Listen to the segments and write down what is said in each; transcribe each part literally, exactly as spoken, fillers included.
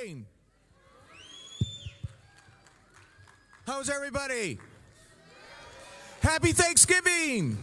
morning. How's everybody? Happy Thanksgiving.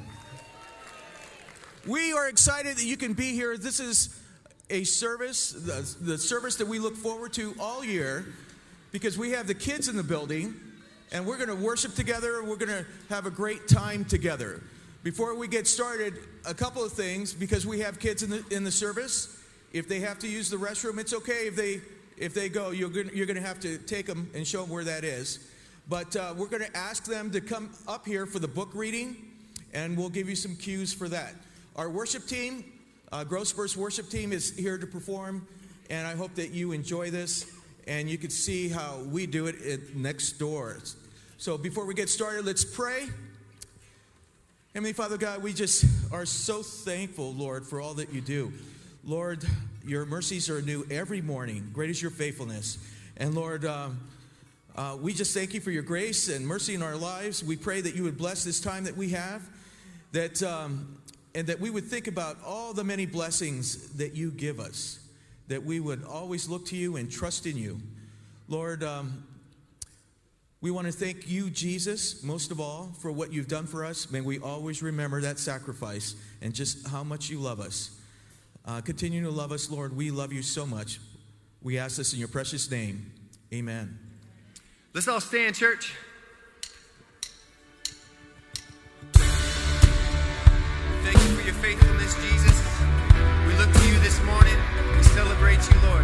We are excited that you can be here. This is a service, the, the service that we look forward to all year because we have the kids in the building and we're going to worship together. We're going to have a great time together. Before we get started, a couple of things, because we have kids in the in the service. If they have to use the restroom, it's okay. If they if they go, you're going you're going to have to take them and show them where that is. But uh, we're going to ask them to come up here for the book reading, and we'll give you some cues for that. Our worship team, uh, Gross Burst worship team, is here to perform, and I hope that you enjoy this and you can see how we do it at next door. So before we get started, let's pray. Heavenly Father God, we just are so thankful, Lord, for all that you do. Lord, your mercies are new every morning. Great is your faithfulness. And Lord, um, uh, we just thank you for your grace and mercy in our lives. We pray that you would bless this time that we have, that um, and that we would think about all the many blessings that you give us, that we would always look to you and trust in you. Lord, um, we want to thank you, Jesus, most of all, for what you've done for us. May we always remember that sacrifice and just how much you love us. Uh, continue to love us, Lord. We love you so much. We ask this in your precious name. Amen. Let's all stand, church. Thank you for your faithfulness, Jesus. We look to you this morning. We celebrate you, Lord.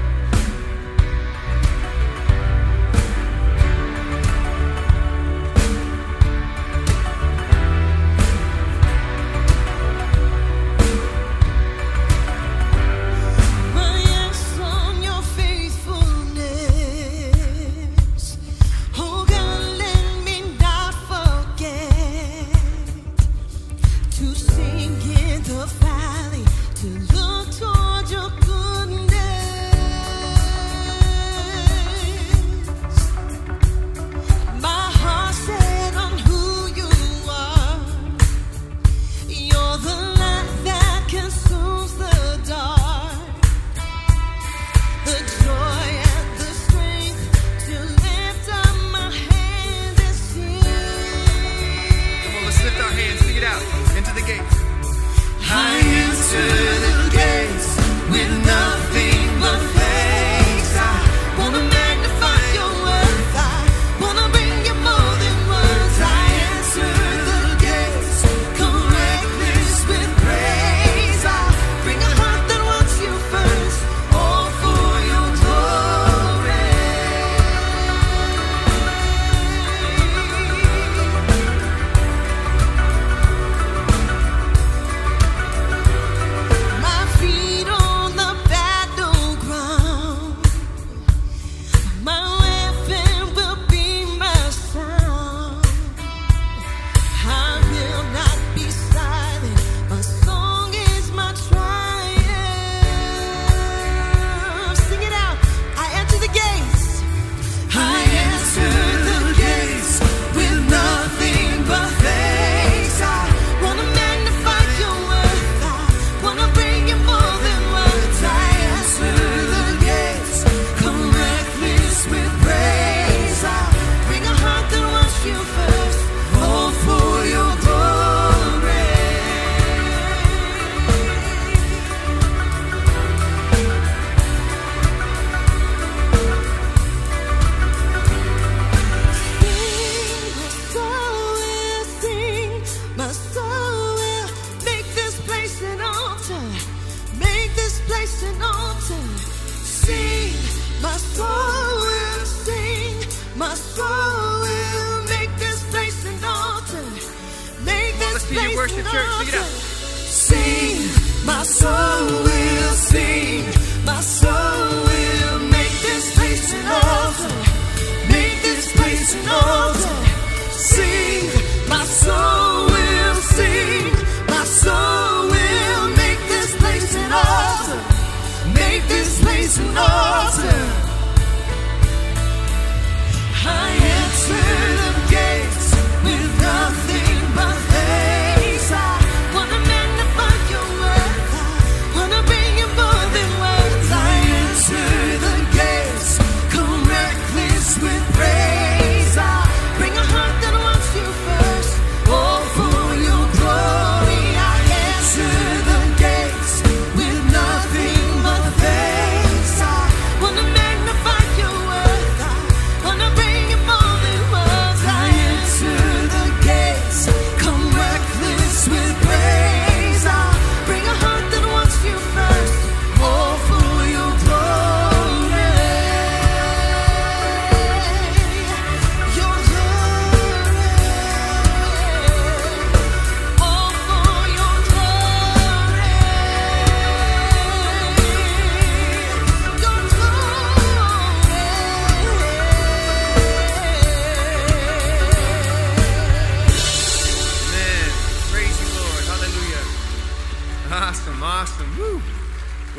More than words, I enter the gates.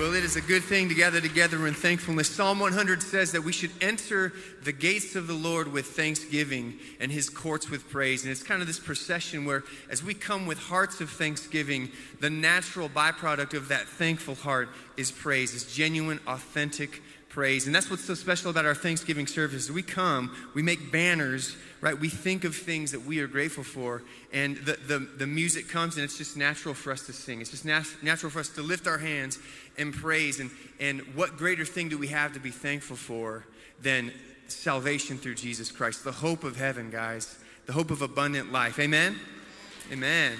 Well, it is a good thing to gather together in thankfulness. Psalm one hundred says that we should enter the gates of the Lord with thanksgiving and his courts with praise. And it's kind of this procession where as we come with hearts of thanksgiving, the natural byproduct of that thankful heart is praise. It's genuine, authentic praise. And that's what's so special about our Thanksgiving service. We come, we make banners, right? We think of things that we are grateful for, and the, the, the music comes, and it's just natural for us to sing. It's just nat- natural for us to lift our hands and praise. And, and what greater thing do we have to be thankful for than salvation through Jesus Christ, the hope of heaven, guys, the hope of abundant life. Amen? Amen.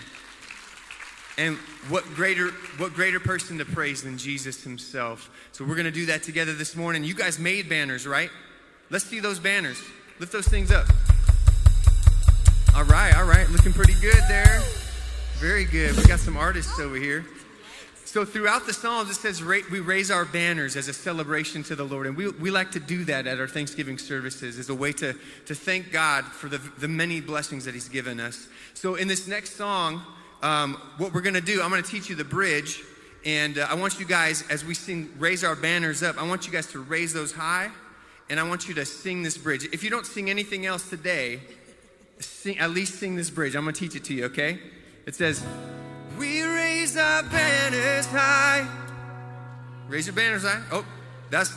And what greater what greater person to praise than Jesus himself? So we're going to do that together this morning. You guys made banners, right? Let's see those banners. Lift those things up. All right, all right. Looking pretty good there. Very good. We got some artists over here. So throughout the Psalms, it says we raise our banners as a celebration to the Lord. And we, we like to do that at our Thanksgiving services as a way to, to thank God for the, the many blessings that he's given us. So in this next song, um, what we're going to do, I'm going to teach you the bridge. And uh, I want you guys, as we sing, raise our banners up, I want you guys to raise those high. And I want you to sing this bridge. If you don't sing anything else today, sing, at least sing this bridge. I'm going to teach it to you, okay? It says, we raise our banners high. Raise your banners high. Oh, that's,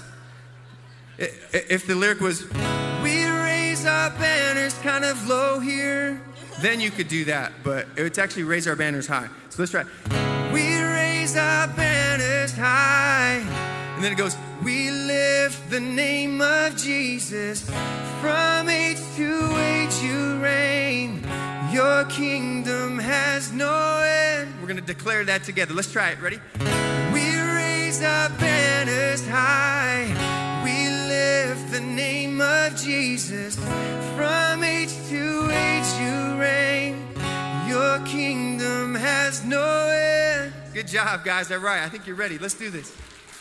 if the lyric was, we raise our banners kind of low here, then you could do that. But it's actually raise our banners high. So let's try. We raise our banners high. And then it goes, we lift the name of Jesus. From age to age you reign. Your kingdom has no end. We're going to declare that together. Let's try it. Ready? We raise our banners high. We lift the name of Jesus. From age to age you reign. Your kingdom has no end. Good job, guys. All right. I think you're ready. Let's do this.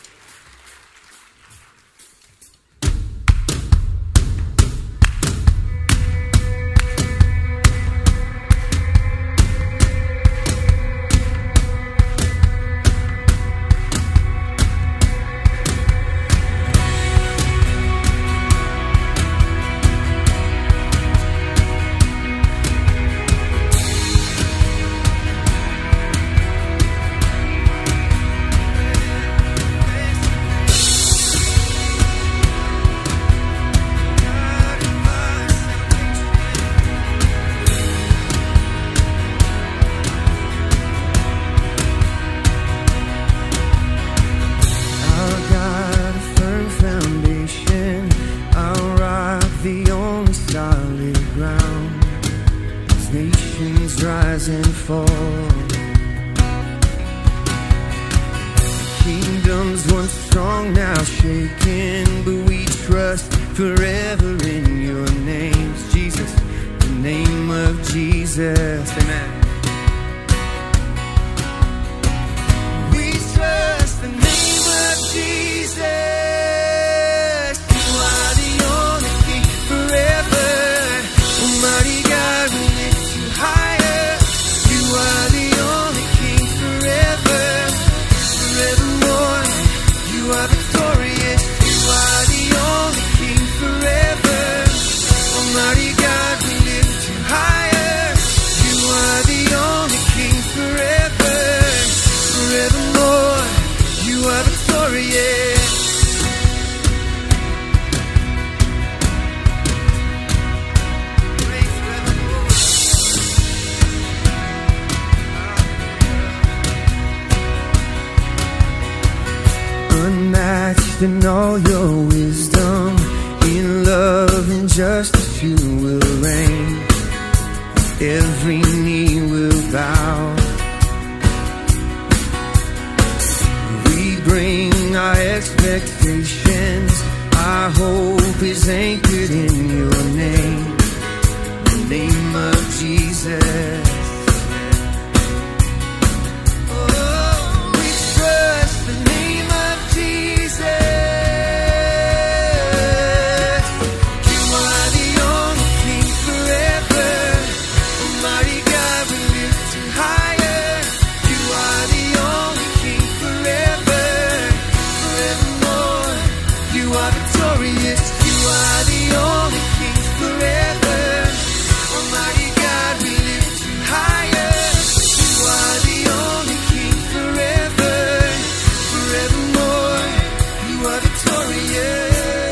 In all your wisdom, in love and justice you will reign. Every knee will bow. We bring our expectations. Our hope is anchored in your name, the name of Jesus. are victorious. You are the only King forever. Almighty God, we lift you higher. You are the only King forever, forevermore. You are victorious.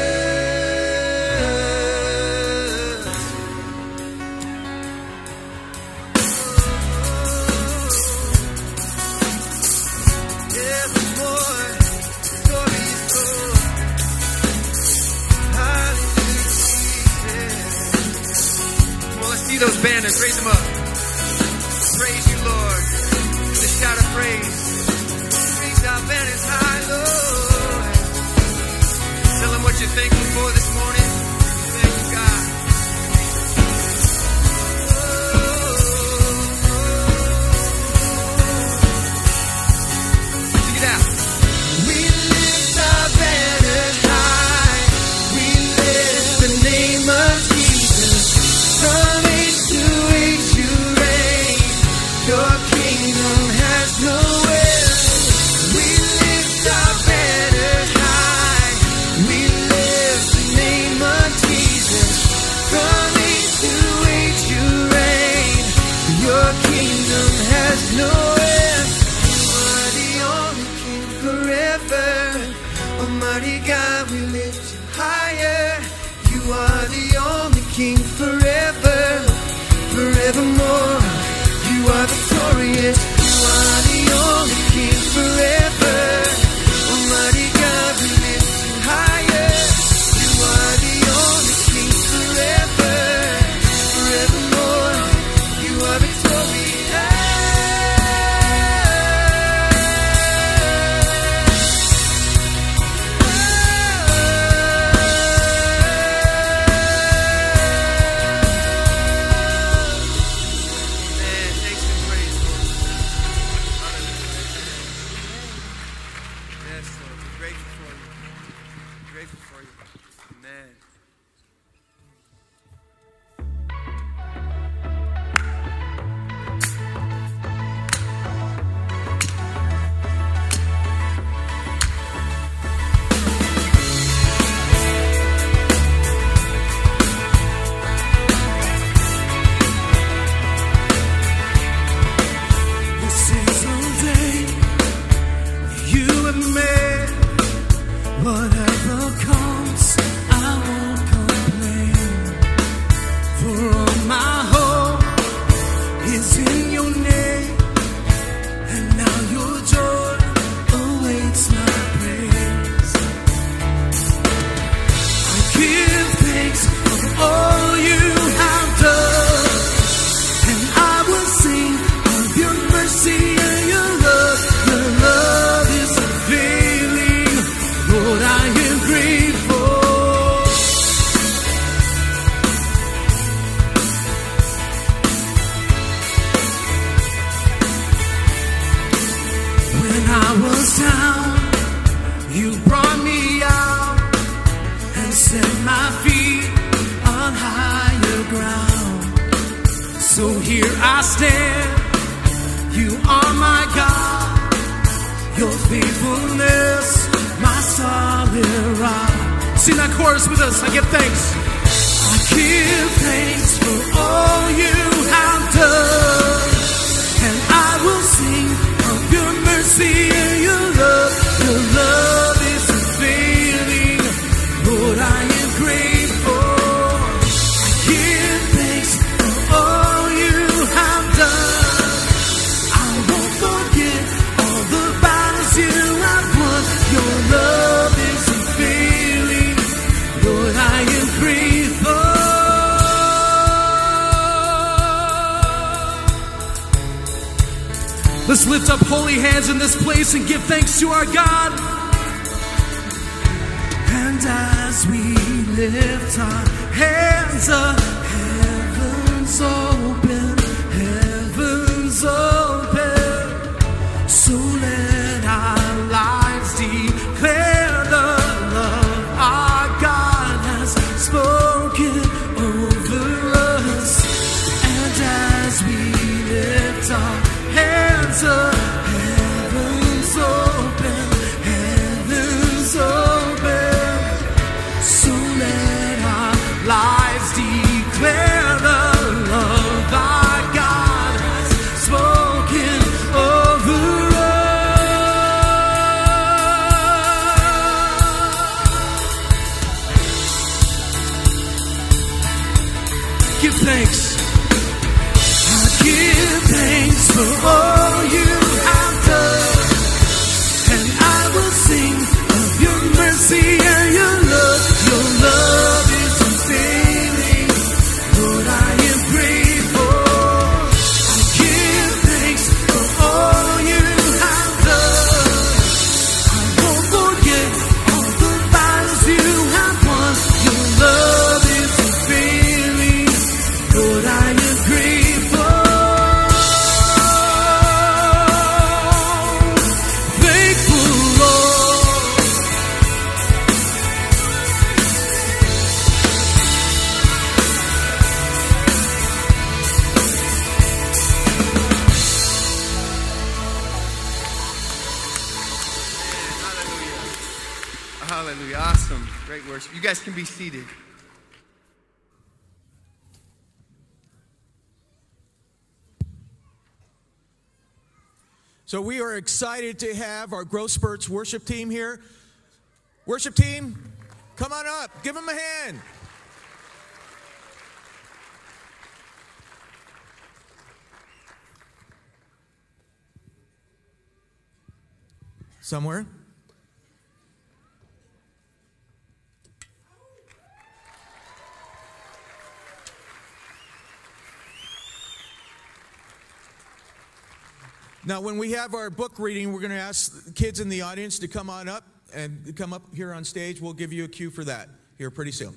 Those banners, raise them up. Praise you, Lord. Just shout of praise. Raise our banners high, Lord. Tell them what you're thankful for this morning. Thank you, God. Sing it out. We lift our banners high. We lift the name of Jesus. From age to age you reign. Your kingdom has no end. We lift our banners high. We lift the name of Jesus. From age to age you reign. Your kingdom has no end. You are the only King forever. Almighty God, we lift you higher. You are the only King forever, forevermore. You are victorious. You are the only King forever. Almighty God, we lift you higher. You are the only King forever, forevermore. You are victorious. Let's lift up holy hands in this place and give thanks to our God. And as we lift our hands up, heavens open, heavens open. So let our lives declare the love our God has spoken over us. And as we lift our hands up, heavens open, heavens open. thanks. I give thanks for all you have done. And I will sing of your mercy and your love. Your love is unfailing. Lord, I am grateful. I give thanks for all you have done. I won't forget all the battles you have won. Your love is unfailing. Lord, I am grateful. Thankful, Lord. Hallelujah. Hallelujah. Awesome. Great worship. You guys can be seated. So we are excited to have our Growth Spurts worship team here. Worship team, come on up. Give them a hand. Somewhere? Now, when we have our book reading, we're going to ask kids in the audience to come on up and come up here on stage. We'll give you a cue for that here pretty soon.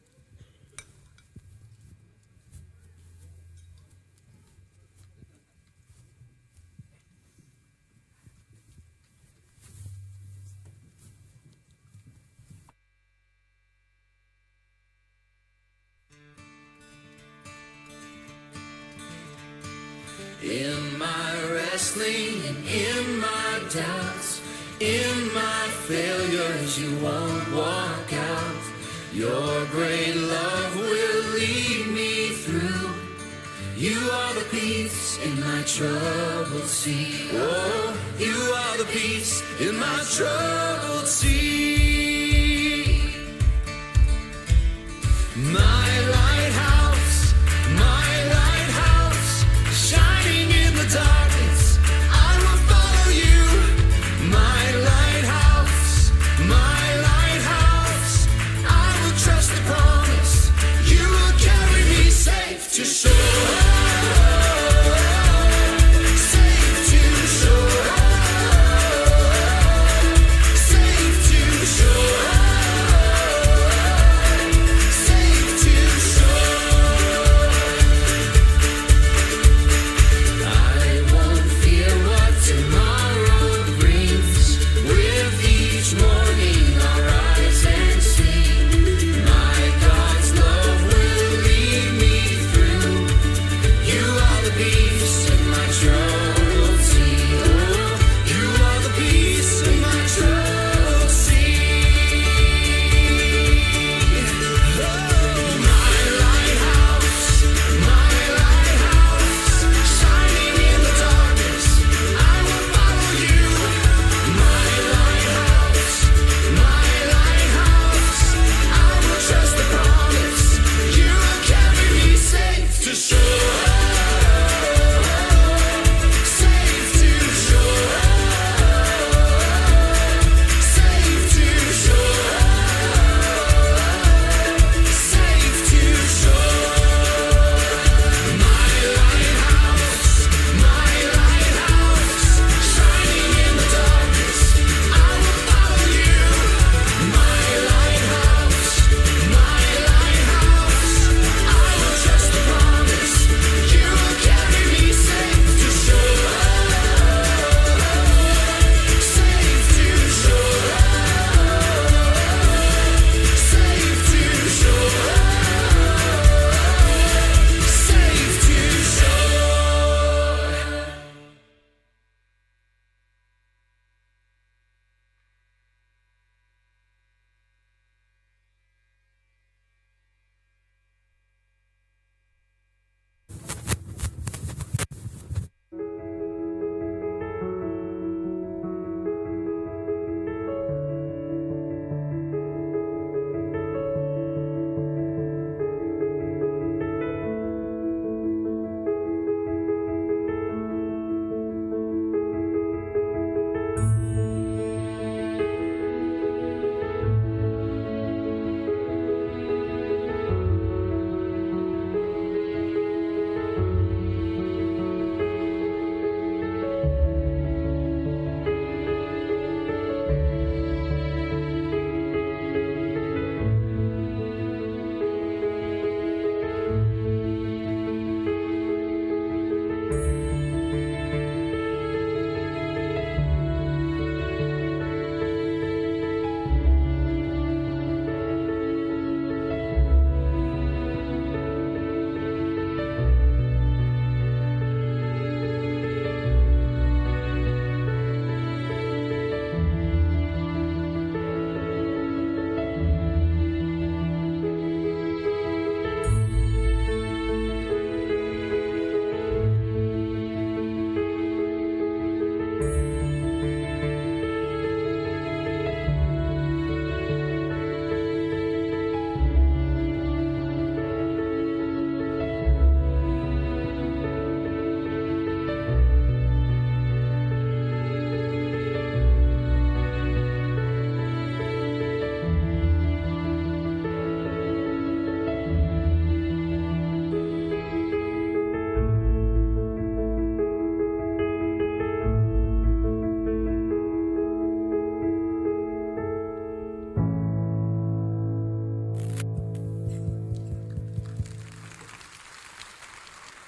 In my wrestling and in my doubts, in my failures, you won't walk out. Your great love will lead me through. You are the peace in my troubled sea. Oh, you are the peace in my troubled sea. My lighthouse, my lighthouse, shining in the darkness, I will follow you. My lighthouse, my lighthouse, I will trust the promise. You will carry me safe to shore. Safe to shore. Safe to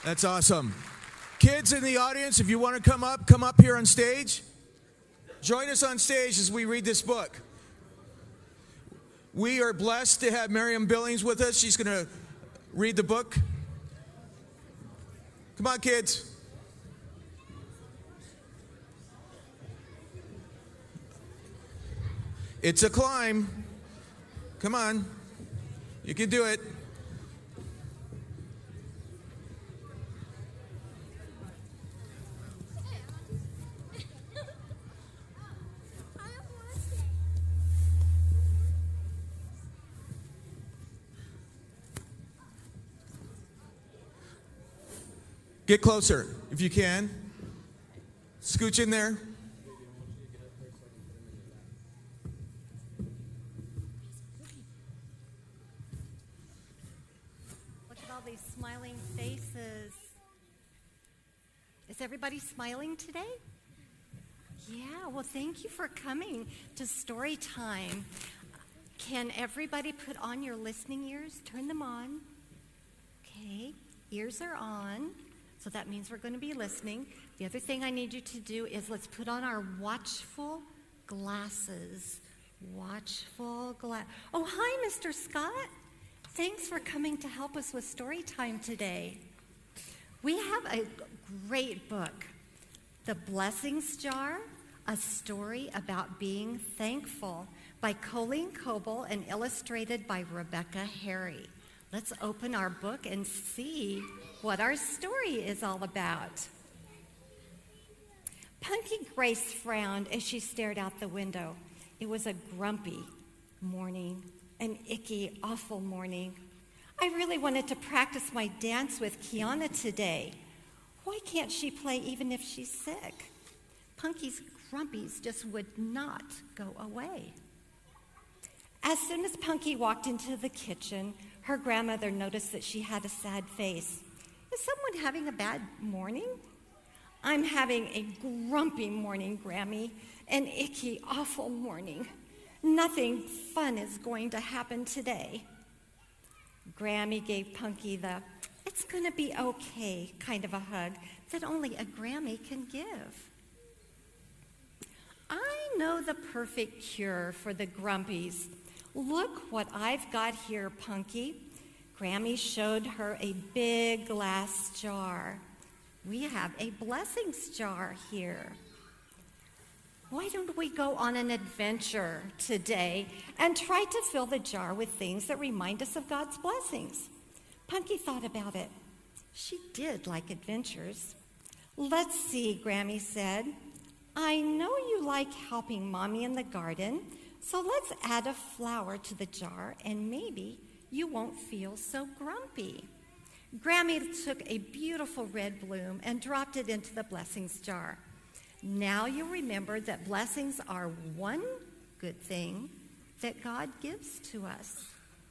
That's awesome. Kids in the audience, if you want to come up, come up here on stage. Join us on stage as we read this book. We are blessed to have Miriam Billings with us. She's going to read the book. Come on, kids. It's a climb. Come on. You can do it. Get closer if you can. Scooch in there. Look at all these smiling faces. Is everybody smiling today? Yeah, well, thank you for coming to Story Time. Can everybody put on your listening ears? Turn them on. Okay, ears are on. So that means we're going to be listening. The other thing I need you to do is let's put on our watchful glasses. Watchful glass. Oh, hi, Mister Scott. Thanks for coming to help us with story time today. We have a great book, The Blessings Jar, a story about being thankful, by Colleen Coble and illustrated by Rebecca Harry. Let's open our book and see what our story is all about. Punky Grace frowned as she stared out the window. It was a grumpy morning, an icky, awful morning. I really wanted to practice my dance with Kiana today. Why can't she play even if she's sick? Punky's grumpies just would not go away. As soon as Punky walked into the kitchen, her grandmother noticed that she had a sad face. Is someone having a bad morning? I'm having a grumpy morning, Grammy. An icky, awful morning. Nothing fun is going to happen today. Grammy gave Punky the, it's going to be okay kind of a hug that only a Grammy can give. I know the perfect cure for the grumpies. Look what I've got here, Punky. Grammy showed her a big glass jar. We have a blessings jar here. Why don't we go on an adventure today and try to fill the jar with things that remind us of God's blessings? Punky thought about it. She did like adventures. Let's see, Grammy said. I know you like helping Mommy in the garden, so let's add a flower to the jar and maybe you won't feel so grumpy. Grammy took a beautiful red bloom and dropped it into the blessings jar. Now you'll remember that blessings are one good thing that God gives to us.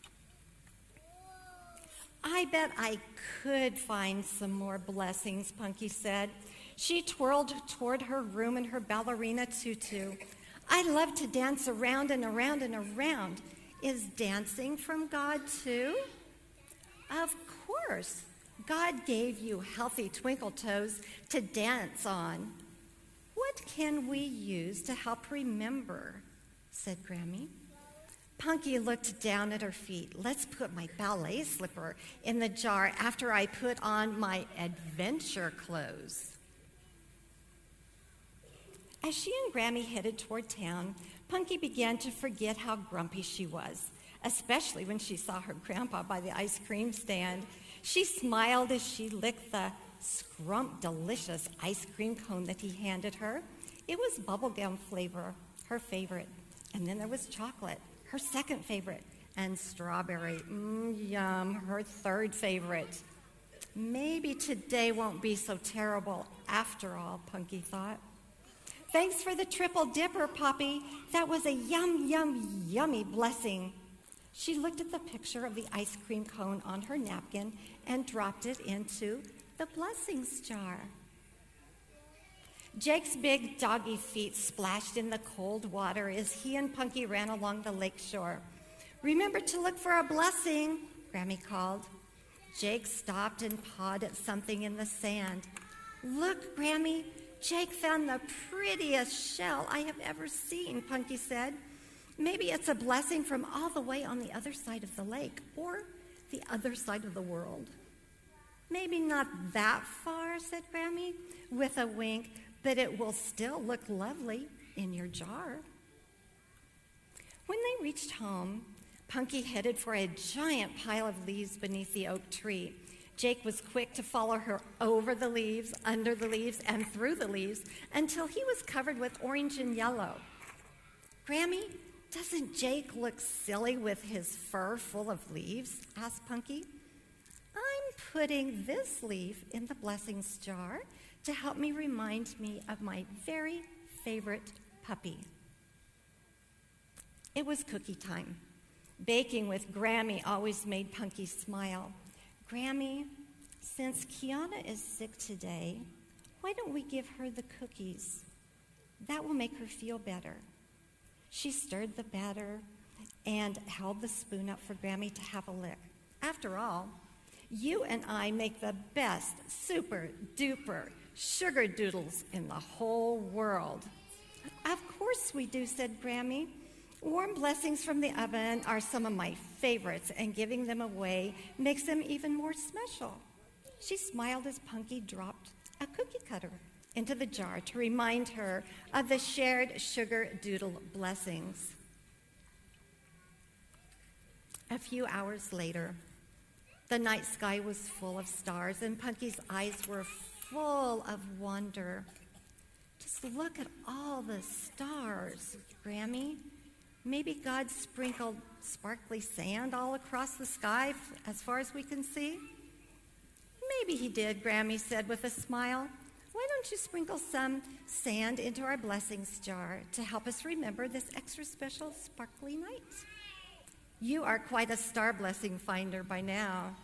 I bet I could find some more blessings, Punky said. She twirled toward her room in her ballerina tutu. I love to dance around and around and around. Is dancing from God too? Of course. God gave you healthy twinkle toes to dance on. What can we use to help remember? Said Grammy. Punky looked down at her feet. Let's put my ballet slipper in the jar after I put on my adventure clothes. As she and Grammy headed toward town, Punky began to forget how grumpy she was, especially when she saw her grandpa by the ice cream stand. She smiled as she licked the scrump delicious ice cream cone that he handed her. It was bubblegum flavor, her favorite. And then there was chocolate, her second favorite, and strawberry, mmm, yum, her third favorite. Maybe today won't be so terrible after all, Punky thought. Thanks for the triple dipper, Poppy. That was a yum, yum, yummy blessing. She looked at the picture of the ice cream cone on her napkin and dropped it into the blessings jar. Jake's big doggy feet splashed in the cold water as he and Punky ran along the lake shore. Remember to look for a blessing, Grammy called. Jake stopped and pawed at something in the sand. Look, Grammy, Jake found the prettiest shell I have ever seen, Punky said. Maybe it's a blessing from all the way on the other side of the lake, or the other side of the world. Maybe not that far, said Grammy, with a wink, but it will still look lovely in your jar. When they reached home, Punky headed for a giant pile of leaves beneath the oak tree. Jake was quick to follow her over the leaves, under the leaves, and through the leaves until he was covered with orange and yellow. Grammy, doesn't Jake look silly with his fur full of leaves? Asked Punky. I'm putting this leaf in the blessings jar to help me remind me of my very favorite puppy. It was cookie time. Baking with Grammy always made Punky smile. Grammy, since Kiana is sick today, why don't we give her the cookies? That will make her feel better. She stirred the batter and held the spoon up for Grammy to have a lick. After all, you and I make the best super duper sugar doodles in the whole world. Of course we do, said Grammy. Warm blessings from the oven are some of my favorites, and giving them away makes them even more special. She smiled as Punky dropped a cookie cutter into the jar to remind her of the shared sugar doodle blessings. A few hours later, the night sky was full of stars, and Punky's eyes were full of wonder. Just look at all the stars, Grammy. Maybe God sprinkled sparkly sand all across the sky as far as we can see. Maybe he did, Grammy said with a smile. Why don't you sprinkle some sand into our blessings jar to help us remember this extra special sparkly night? You are quite a star blessing finder by now.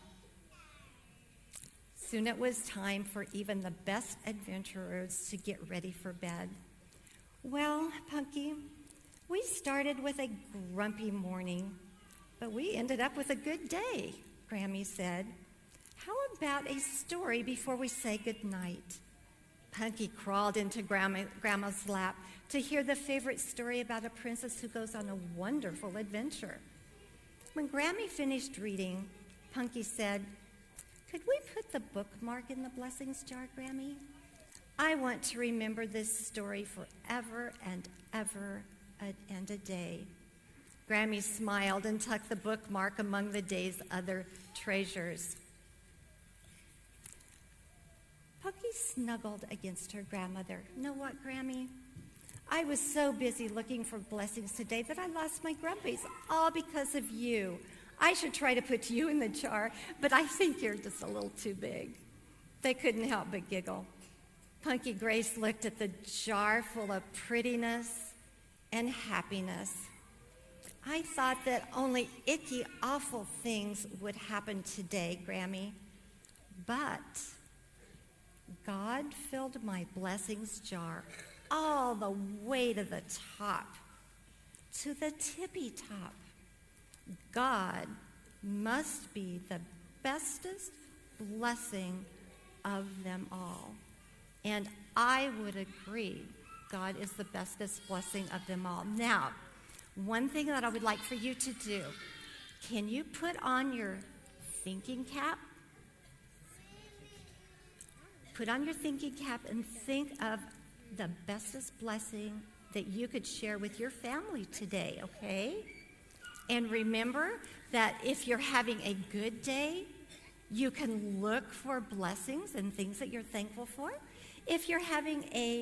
Soon it was time for even the best adventurers to get ready for bed. Well, Punky, we started with a grumpy morning, but we ended up with a good day, Grammy said. How about a story before we say goodnight? Punky crawled into Grandma, Grandma's lap to hear the favorite story about a princess who goes on a wonderful adventure. When Grammy finished reading, Punky said, could we put the bookmark in the blessings jar, Grammy? I want to remember this story forever and ever and a day. Grammy smiled and tucked the bookmark among the day's other treasures. Punky snuggled against her grandmother. Know what, Grammy? I was so busy looking for blessings today that I lost my grumpies, all because of you. I should try to put you in the jar, but I think you're just a little too big. They couldn't help but giggle. Punky Grace looked at the jar full of prettiness and happiness. I thought that only icky, awful things would happen today, Grammy. But God filled my blessings jar all the way to the top, to the tippy top. God must be the bestest blessing of them all. And I would agree, God is the bestest blessing of them all. Now, one thing that I would like for you to do, can you put on your thinking cap? Put on your thinking cap and think of the bestest blessing that you could share with your family today, okay? And remember that if you're having a good day, you can look for blessings and things that you're thankful for. If you're having a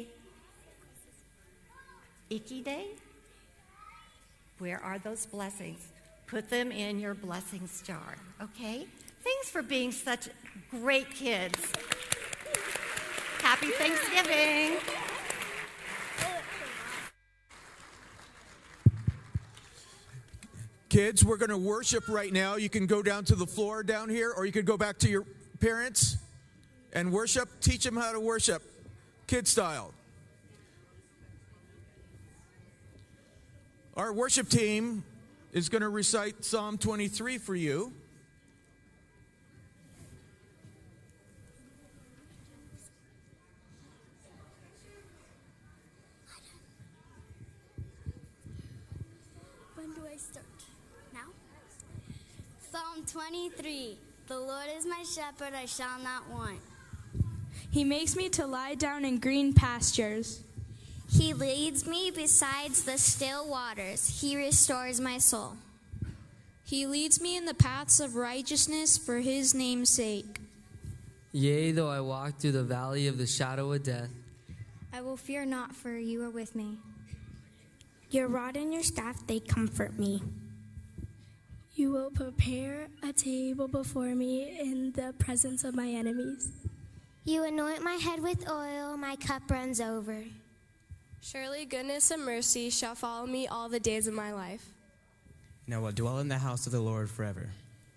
icky day, where are those blessings? Put them in your blessings jar, okay? Thanks for being such great kids. Happy Thanksgiving. Kids, we're going to worship right now. You can go down to the floor down here, or you could go back to your parents and worship. Teach them how to worship, kid style. Our worship team is going to recite Psalm twenty-three for you. twenty-three. The Lord is my shepherd, I shall not want. He makes me to lie down in green pastures. He leads me beside the still waters. He restores my soul. He leads me in the paths of righteousness for his name's sake. Yea, though I walk through the valley of the shadow of death, I will fear not, for you are with me. Your rod and your staff, they comfort me. You will prepare a table before me in the presence of my enemies. You anoint my head with oil, my cup runs over. Surely goodness and mercy shall follow me all the days of my life. And I will dwell in the house of the Lord forever.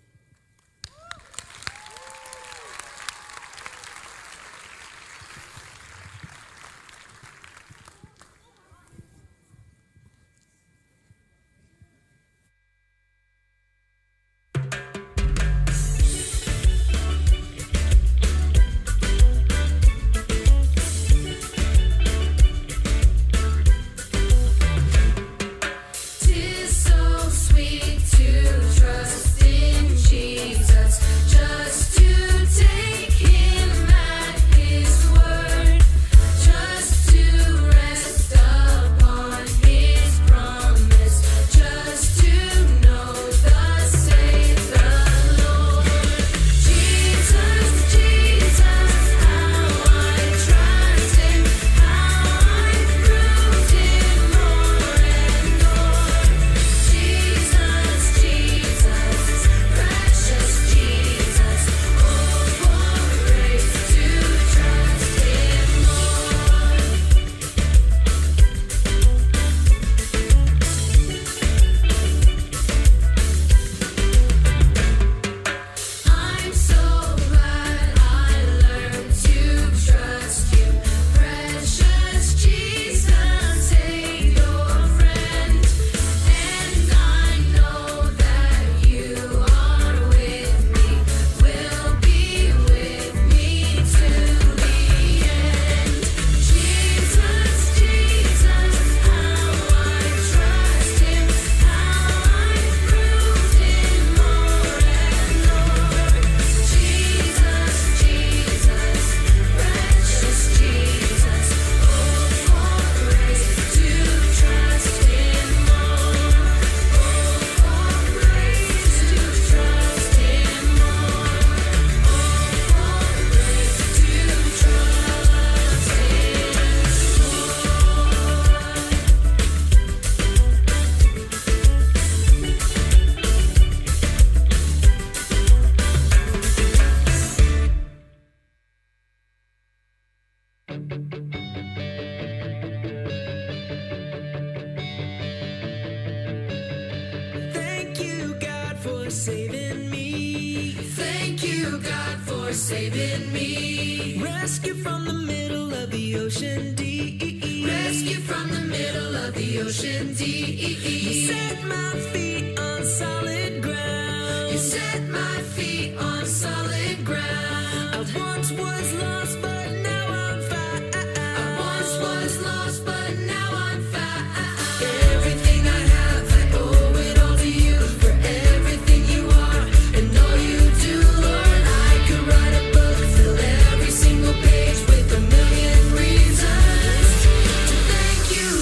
saving me. Thank you, God, for saving me. Rescue from the middle of the ocean deep. Rescue from the middle of the ocean deep. You set my feet on solid ground. You set my feet on solid ground. I once was lost, but now I'm found. I once was lost, but now I'm found. Everything I have, I owe it all to you. For everything you are and all you do, Lord, I could write a book, fill every single page with a million reasons to thank you,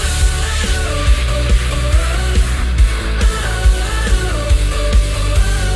Lord.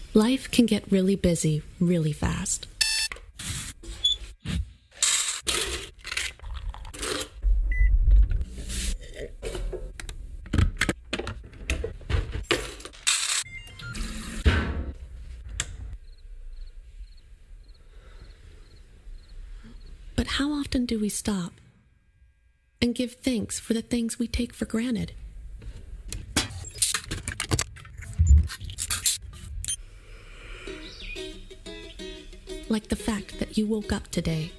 Life can get really busy really fast. But how often do we stop and give thanks for the things we take for granted? Like the fact that you woke up today,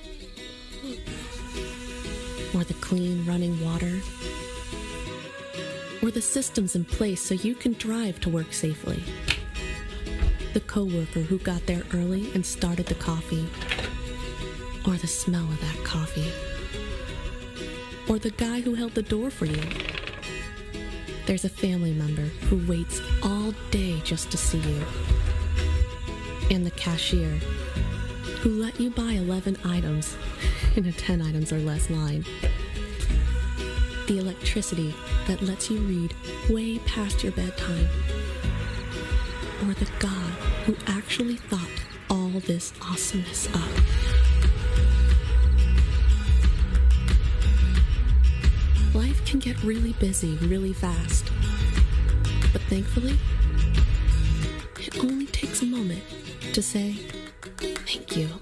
or the clean running water, or the systems in place so you can drive to work safely, the coworker who got there early and started the coffee, or the smell of that coffee, or the guy who held the door for you. There's a family member who waits all day just to see you, and the cashier who let you buy eleven items in a ten items or less line. The electricity that lets you read way past your bedtime. Or the God who actually thought all this awesomeness up. Life can get really busy really fast. But thankfully, it only takes a moment to say thank you.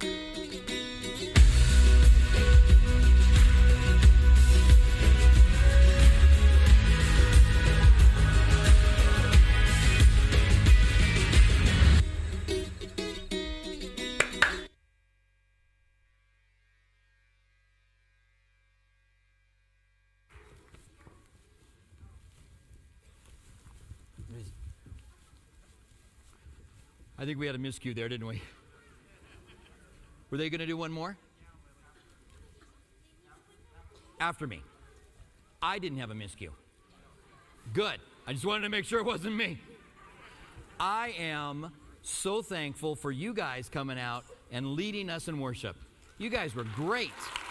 I think we had a miscue there, didn't we? Were they going to do one more? After me. I didn't have a miscue. Good. I just wanted to make sure it wasn't me. I am so thankful for you guys coming out and leading us in worship. You guys were great.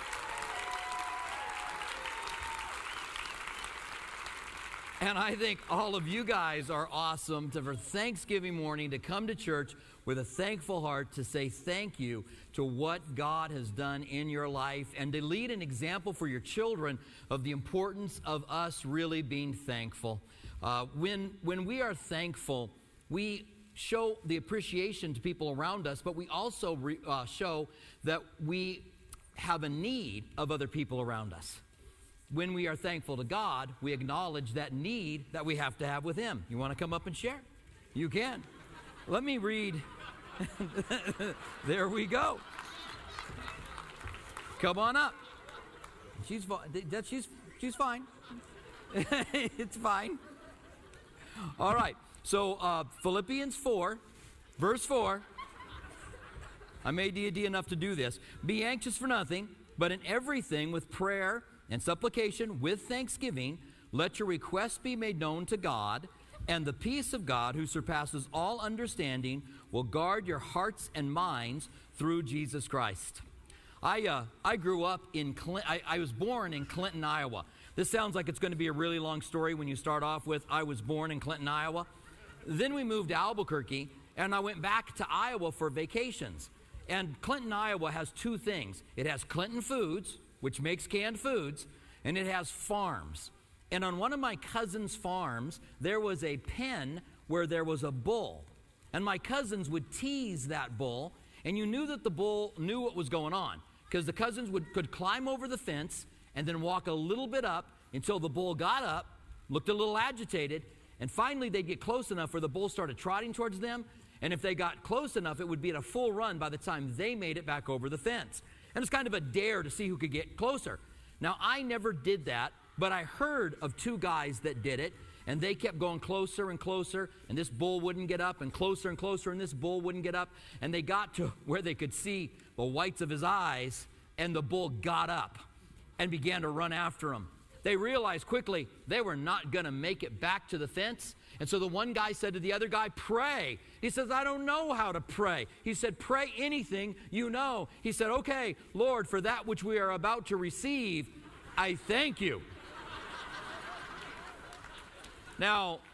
And I think all of you guys are awesome to, for Thanksgiving morning, to come to church with a thankful heart to say thank you to what God has done in your life and to lead an example for your children of the importance of us really being thankful. Uh, when, when we are thankful, we show the appreciation to people around us, but we also re, uh, show that we have a need of other people around us. When we are thankful to God, we acknowledge that need that we have to have with Him. You want to come up and share? You can. Let me read. There we go. Come on up. She's fine. She's, she's fine. It's fine. All right. So uh, Philippians four, verse four. I made D and D enough to do this. Be anxious for nothing, but in everything with prayer and supplication with thanksgiving, let your requests be made known to God, and the peace of God, who surpasses all understanding, will guard your hearts and minds through Jesus Christ. I uh, I grew up in Clinton. I, I was born in Clinton, Iowa. This sounds like it's going to be a really long story when you start off with I was born in Clinton, Iowa. Then we moved to Albuquerque, and I went back to Iowa for vacations. And Clinton, Iowa has two things. It has Clinton Foods, which makes canned foods, and it has farms. And on one of my cousin's farms, there was a pen where there was a bull. And my cousins would tease that bull, and you knew that the bull knew what was going on, because the cousins would, could climb over the fence and then walk a little bit up until the bull got up, looked a little agitated, and finally they'd get close enough where the bull started trotting towards them, and if they got close enough, it would be at a full run by the time they made it back over the fence. And it's kind of a dare to see who could get closer. Now, I never did that, but I heard of two guys that did it, and they kept going closer and closer, and this bull wouldn't get up, and closer and closer, and this bull wouldn't get up, and they got to where they could see the whites of his eyes, and the bull got up and began to run after him. They realized quickly they were not going to make it back to the fence. And so the one guy said to the other guy, pray. He says, I don't know how to pray. He said, pray anything you know. He said, okay, Lord, for that which we are about to receive, I thank you. Now,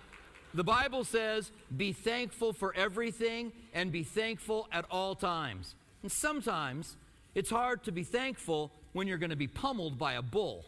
The Bible says, be thankful for everything and be thankful at all times. And sometimes it's hard to be thankful when you're going to be pummeled by a bull.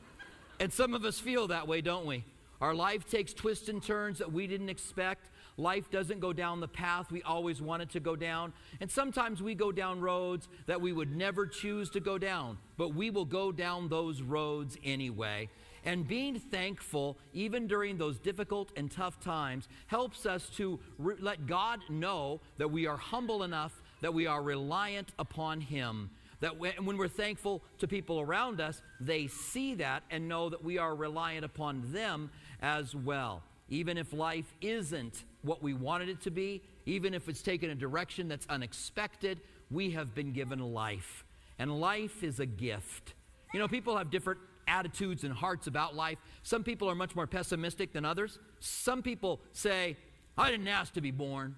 And some of us feel that way, don't we? Our life takes twists and turns that we didn't expect. Life doesn't go down the path we always wanted to go down. And sometimes we go down roads that we would never choose to go down. But we will go down those roads anyway. And being thankful, even during those difficult and tough times, helps us to re- let God know that we are humble enough, that we are reliant upon Him. That when we're thankful to people around us, they see that and know that we are reliant upon them as well. Even if life isn't what we wanted it to be, even if it's taken a direction that's unexpected, we have been given life. And life is a gift. You know, people have different attitudes and hearts about life. Some people are much more pessimistic than others. Some people say, I didn't ask to be born.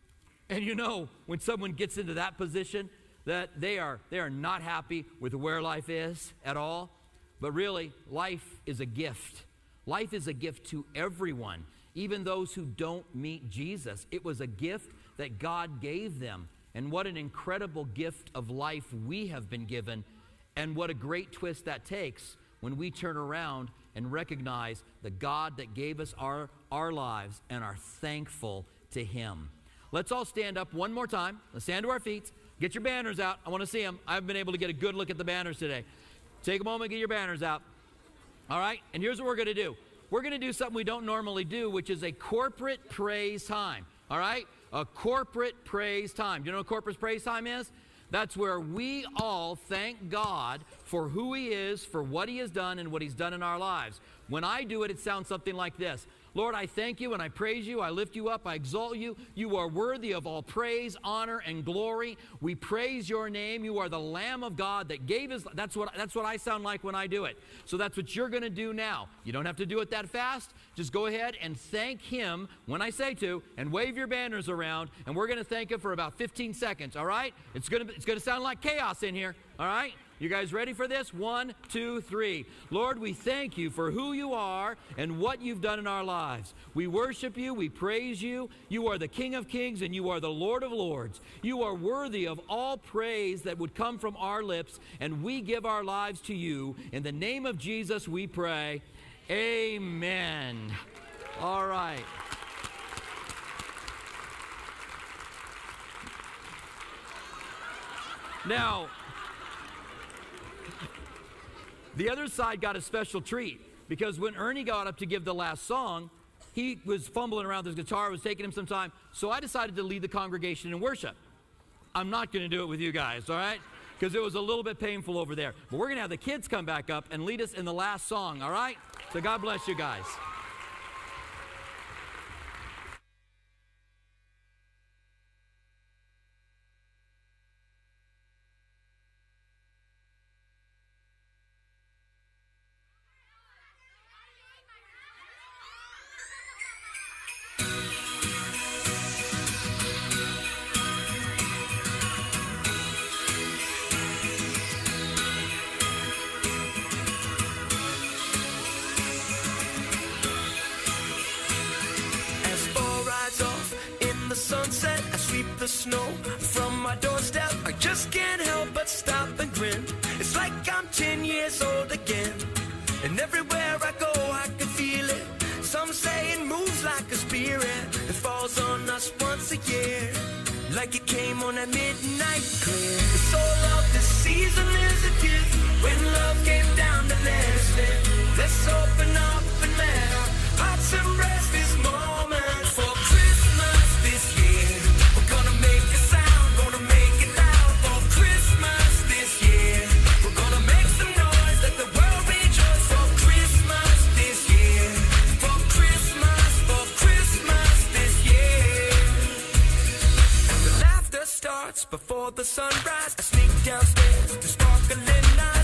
And you know, when someone gets into that position, that they are they are not happy with where life is at all. But really, life is a gift. Life is a gift to everyone, even those who don't meet Jesus. It was a gift that God gave them. And what an incredible gift of life we have been given. And what a great twist that takes when we turn around and recognize the God that gave us our, our lives and are thankful to Him. Let's all stand up one more time. Let's stand to our feet. Get your banners out. I want to see them. I haven't been able to get a good look at the banners today. Take a moment, get your banners out. All right? And here's what we're going to do. We're going to do something we don't normally do, which is a corporate praise time. All right? A corporate praise time. Do you know what corporate praise time is? That's where we all thank God for who He is, for what He has done, and what He's done in our lives. When I do it, it sounds something like this. Lord, I thank You and I praise You. I lift You up. I exalt You. You are worthy of all praise, honor, and glory. We praise Your name. You are the Lamb of God that gave His... That's what, that's what I sound like when I do it. So that's what you're going to do now. You don't have to do it that fast. Just go ahead and thank Him when I say to, and wave your banners around, and we're going to thank Him for about fifteen seconds, all right? It's going to, it's going to sound like chaos in here, all right? You guys ready for this? One, two, three. Lord, we thank You for who You are and what You've done in our lives. We worship You. We praise You. You are the King of Kings and You are the Lord of Lords. You are worthy of all praise that would come from our lips, and we give our lives to You. In the name of Jesus, we pray. Amen. All right. Now, the other side got a special treat, because when Ernie got up to give the last song, he was fumbling around with his guitar. It was taking him some time. So I decided to lead the congregation in worship. I'm not going to do it with you guys, all right? Because it was a little bit painful over there. But we're going to have the kids come back up and lead us in the last song, all right? So God bless you guys. Sunset, I sweep the snow from my doorstep. I just can't help but stop and grin. It's like I'm ten years old again. And everywhere I go, I can feel it. Some say it moves like a spirit. It falls on us once a year, like it came on a midnight clear. It's all of the season is a gift. When love came down to let us live. Let's open up and let our hearts embrace this moment. For Christmas this year, we're gonna make a sound, gonna make it loud. For Christmas this year, we're gonna make some noise, let the world rejoice. For Christmas this year, for Christmas, for Christmas this year. And the laughter starts before the sunrise. I sneak downstairs to sparkling light.